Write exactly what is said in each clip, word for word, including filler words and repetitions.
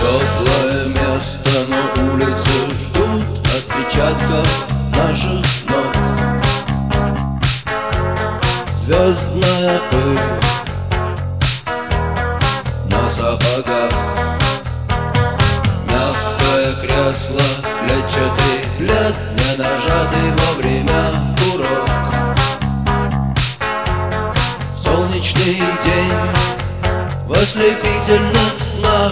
Теплое место, но улицы ждут отпечатков наших ног. Звездная пыль на сапогах, мягкое кресло, клетчатый плед, не нажатый вовремя курок. Солнечный день в ослепительных снах,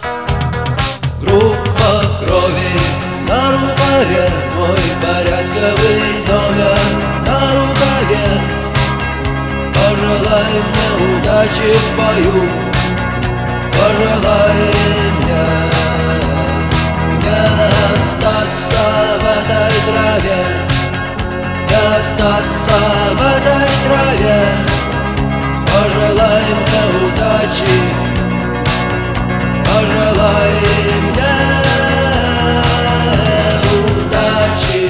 группа крови на рукаве, мой порядковый номер на рукаве. Пожелай мне удачи в бою, пожелай мне не остаться в этой траве, не остаться в этой траве. Пожелай мне удачи, пожелай мне удачи.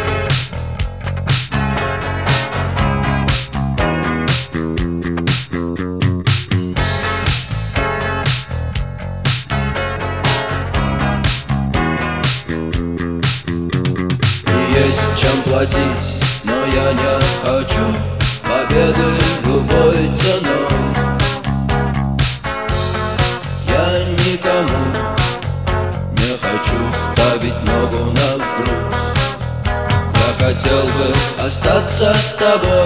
Есть чем платить, но я не хочу победы любой ценой. Я никому не хочу ставить ногу на грудь. Я хотел бы остаться с тобой,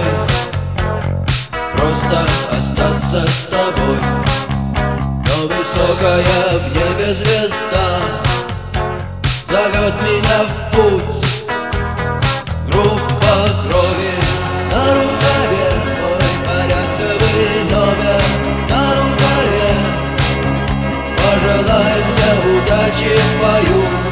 просто остаться с тобой. Но высокая в небе звезда зовет меня в путь. Группа крови на рукаве, мой порядковый номер на рукаве. Пожелай мне удачи в бою,